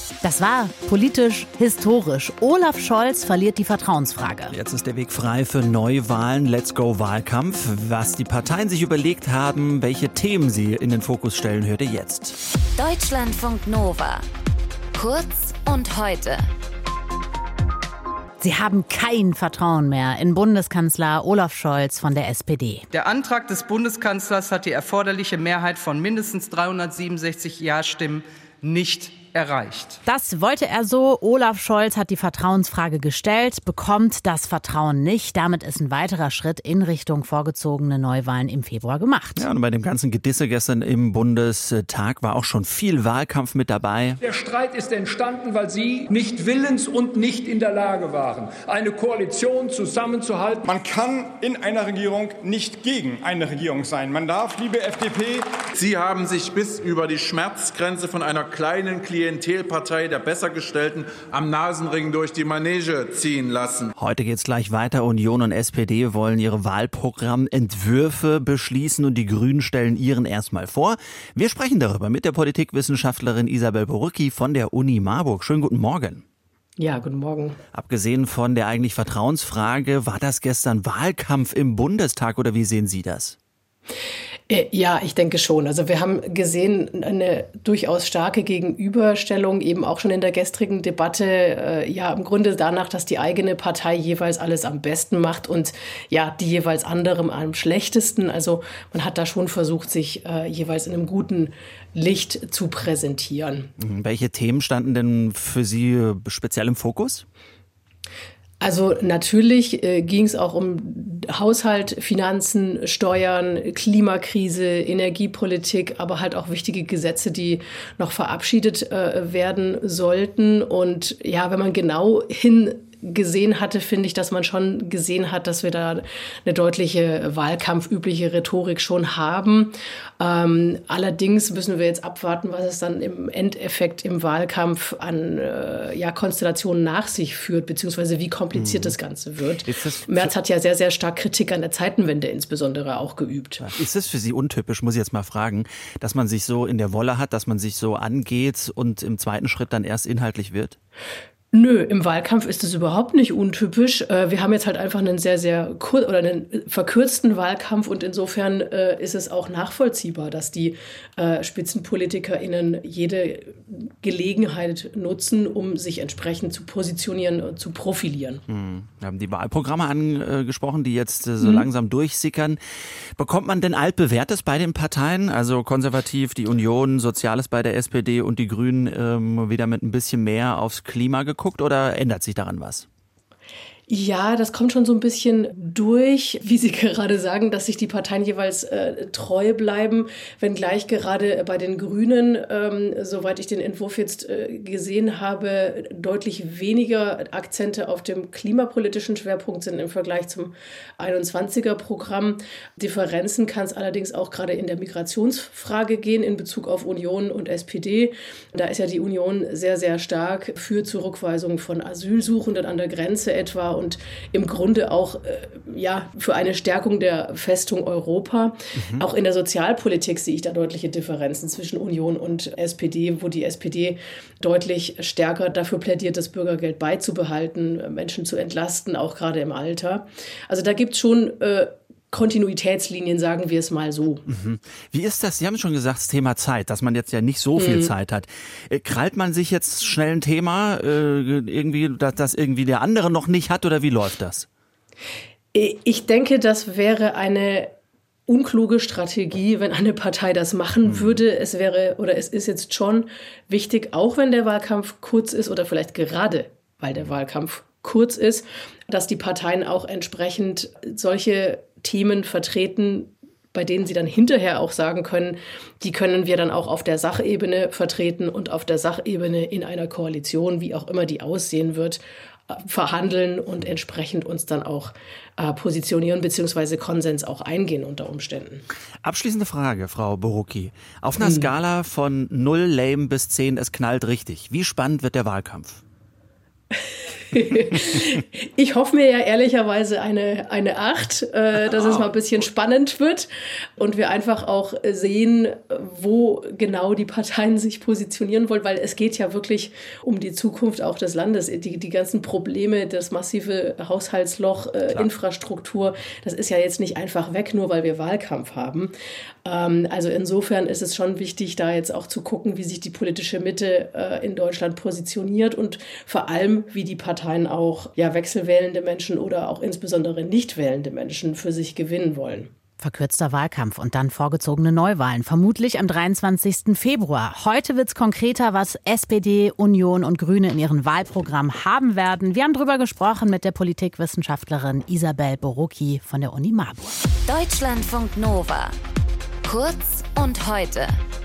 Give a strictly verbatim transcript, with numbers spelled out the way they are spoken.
Das war politisch historisch. Olaf Scholz verliert die Vertrauensfrage. Jetzt ist der Weg frei für Neuwahlen. Let's go Wahlkampf. Was die Parteien sich überlegt haben, welche Themen sie in den Fokus stellen, hört ihr jetzt. Deutschlandfunk Nova. Kurz und heute. Sie haben kein Vertrauen mehr in Bundeskanzler Olaf Scholz von der S P D. Der Antrag des Bundeskanzlers hat die erforderliche Mehrheit von mindestens dreihundertsiebenundsechzig Ja-Stimmen nicht erreicht. Das wollte er so. Olaf Scholz hat die Vertrauensfrage gestellt, bekommt das Vertrauen nicht. Damit ist ein weiterer Schritt in Richtung vorgezogene Neuwahlen im Februar gemacht. Ja, und bei dem ganzen Gedisse gestern im Bundestag war auch schon viel Wahlkampf mit dabei. Der Streit ist entstanden, weil Sie nicht willens und nicht in der Lage waren, eine Koalition zusammenzuhalten. Man kann in einer Regierung nicht gegen eine Regierung sein. Man darf, liebe F D P... Sie haben sich bis über die Schmerzgrenze von einer kleinen Klientelpartei der Bessergestellten am Nasenring durch die Manege ziehen lassen. Heute geht's gleich weiter. Union und S P D wollen ihre Wahlprogrammentwürfe beschließen und die Grünen stellen ihren erstmal vor. Wir sprechen darüber mit der Politikwissenschaftlerin Isabel Borucki von der Uni Marburg. Schönen guten Morgen. Ja, guten Morgen. Abgesehen von der eigentlich Vertrauensfrage, war das gestern Wahlkampf im Bundestag oder wie sehen Sie das? Ja, ich denke schon. Also wir haben gesehen eine durchaus starke Gegenüberstellung, eben auch schon in der gestrigen Debatte, äh, ja im Grunde danach, dass die eigene Partei jeweils alles am besten macht und ja die jeweils anderem am schlechtesten. Also man hat da schon versucht, sich äh, jeweils in einem guten Licht zu präsentieren. Welche Themen standen denn für Sie speziell im Fokus? Also natürlich äh, ging es auch um Haushalt, Finanzen, Steuern, Klimakrise, Energiepolitik, aber halt auch wichtige Gesetze, die noch verabschiedet äh, werden sollten. Und ja, wenn man genau hin gesehen hatte, finde ich, dass man schon gesehen hat, dass wir da eine deutliche wahlkampfübliche Rhetorik schon haben. Ähm, allerdings müssen wir jetzt abwarten, was es dann im Endeffekt im Wahlkampf an äh, ja, Konstellationen nach sich führt, beziehungsweise wie kompliziert mhm. das Ganze wird. Merz hat ja sehr, sehr stark Kritik an der Zeitenwende insbesondere auch geübt. Ist es für Sie untypisch, muss ich jetzt mal fragen, dass man sich so in der Wolle hat, dass man sich so angeht und im zweiten Schritt dann erst inhaltlich wird? Nö, im Wahlkampf ist es überhaupt nicht untypisch. Wir haben jetzt halt einfach einen sehr, sehr kur- oder einen verkürzten Wahlkampf und insofern äh, ist es auch nachvollziehbar, dass die äh, SpitzenpolitikerInnen jede Gelegenheit nutzen, um sich entsprechend zu positionieren und zu profilieren. Hm. Wir haben die Wahlprogramme angesprochen, die jetzt äh, so hm. langsam durchsickern. Bekommt man denn altbewährtes bei den Parteien, also konservativ, die Union, Soziales bei der S P D und die Grünen ähm, wieder mit ein bisschen mehr aufs Klima geguckt? Guckt oder ändert sich daran was? Ja, das kommt schon so ein bisschen durch, wie Sie gerade sagen, dass sich die Parteien jeweils äh, treu bleiben, wenngleich gerade bei den Grünen, ähm, soweit ich den Entwurf jetzt äh, gesehen habe, deutlich weniger Akzente auf dem klimapolitischen Schwerpunkt sind im Vergleich zum einundzwanziger-Programm. Differenzen kann es allerdings auch gerade in der Migrationsfrage gehen in Bezug auf Union und S P D. Da ist ja die Union sehr, sehr stark für Zurückweisung von Asylsuchenden an der Grenze etwa und im Grunde auch äh, ja, für eine Stärkung der Festung Europa. Mhm. Auch in der Sozialpolitik sehe ich da deutliche Differenzen zwischen Union und S P D, wo die S P D deutlich stärker dafür plädiert, das Bürgergeld beizubehalten, Menschen zu entlasten, auch gerade im Alter. Also da gibt es schon äh, Kontinuitätslinien, sagen wir es mal so. Mhm. Wie ist das? Sie haben schon gesagt, das Thema Zeit, dass man jetzt ja nicht so viel mhm. Zeit hat. Äh, krallt man sich jetzt schnell ein Thema, äh, irgendwie, dass das irgendwie der andere noch nicht hat oder wie läuft das? Ich denke, das wäre eine unkluge Strategie, wenn eine Partei das machen mhm. würde. Es wäre oder es ist jetzt schon wichtig, auch wenn der Wahlkampf kurz ist oder vielleicht gerade, weil der Wahlkampf kurz ist, dass die Parteien auch entsprechend solche Themen vertreten, bei denen sie dann hinterher auch sagen können, die können wir dann auch auf der Sachebene vertreten und auf der Sachebene in einer Koalition, wie auch immer die aussehen wird, verhandeln und entsprechend uns dann auch äh, positionieren bzw. Konsens auch eingehen unter Umständen. Abschließende Frage, Frau Borucki. Auf einer hm. Skala von null lame bis zehn, es knallt richtig. Wie spannend wird der Wahlkampf? Ich hoffe mir ja ehrlicherweise eine, eine acht, äh, dass es mal ein bisschen spannend wird und wir einfach auch sehen, wo genau die Parteien sich positionieren wollen, weil es geht ja wirklich um die Zukunft auch des Landes. Die, die ganzen Probleme, das massive Haushaltsloch, äh, Infrastruktur, das ist ja jetzt nicht einfach weg, nur weil wir Wahlkampf haben. Ähm, also insofern ist es schon wichtig, da jetzt auch zu gucken, wie sich die politische Mitte äh, in Deutschland positioniert und vor allem, wie die Parteien auch ja, wechselwählende Menschen oder auch insbesondere nicht wählende Menschen für sich gewinnen wollen. Verkürzter Wahlkampf und dann vorgezogene Neuwahlen, vermutlich am dreiundzwanzigsten Februar. Heute wird's konkreter, was S P D, Union und Grüne in ihrem Wahlprogramm haben werden. Wir haben drüber gesprochen mit der Politikwissenschaftlerin Isabel Borucki von der Uni Marburg. Deutschlandfunk Nova. Kurz und heute.